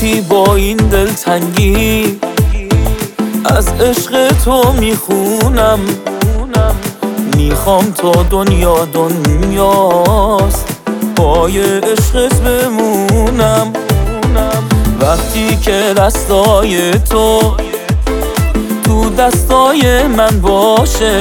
وقتی با این دلتنگی از عشق تو میخونم، میخوام تا دنیا دنیاست پای عشقت بمونم. وقتی که دستای تو دستای من باشه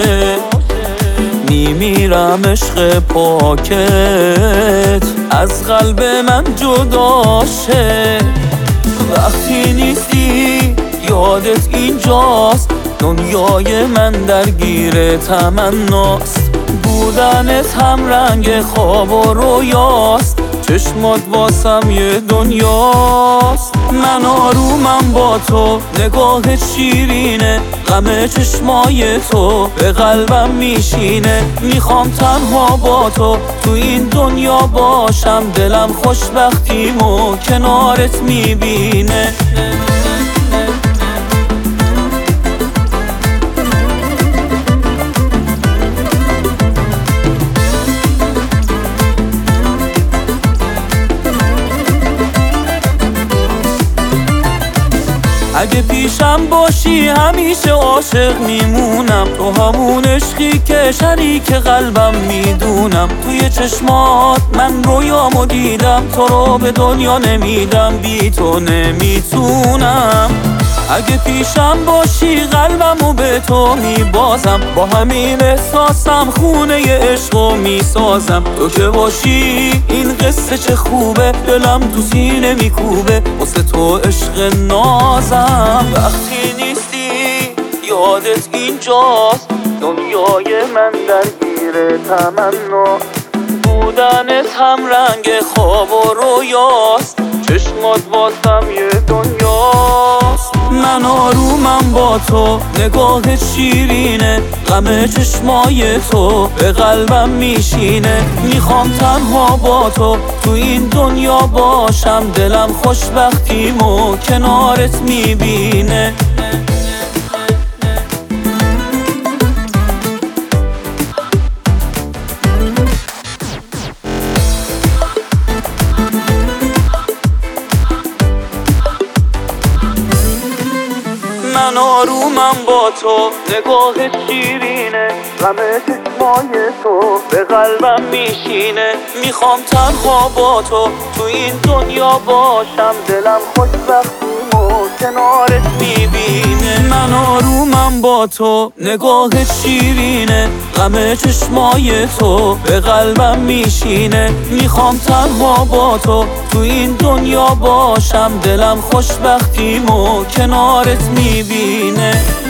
میمیرم عشق پاکت از قلب من جداشه. وقتی نیستی یادت اینجاست، دنیای من درگیر تمناست. بودنت هم رنگ خواب و رویاست، چشمات واسم یه دنیاست. من آرومم با تو، نگاهت شیرینه، غم چشمای تو به قلبم میشینه. میخوام تنها با تو این دنیا باشم، دلم خوشبختیمو کنارت میبینه. اگه پیشم باشی همیشه عاشق میمونم، تو همون عشقی که شریک قلبم میدونم. توی چشمات من رویامو دیدم، تو رو به دنیا نمیدم، بی تو نمیتونم. اگه پیشم باشی قلبمو به تو میبازم، با همین احساسم خونه ی عشقو میسازم. تو که باشی این قصه چه خوبه، دلم تو سینه میکوبه واسه تو عشق نازم. وقتی نیستی یادت اینجاست، دنیای من درگیر تمنا. بودنت هم رنگ خواب و رویاست، چشمات واسم یه دنیاست. من آرومم با تو، نگاهت شیرینه، غم چشمای تو به قلبم میشینه. میخوام تنها با تو این دنیا باشم، دلم خوشبختیمو کنارت میبینه. من آرومم با تو، نگاهت شیرینه، غم چشمای تو به قلبم میشینه. میخوام تنها با تو این دنیا باشم، دلم خوشبختیمو کنارت میبینه. من آرومم با تو، نگاهت شیرینه، غم چشمای تو به قلبم میشینه. میخوام تنها با تو این دنیا باشم، دلم خوشبختیمو کنارت میبینه.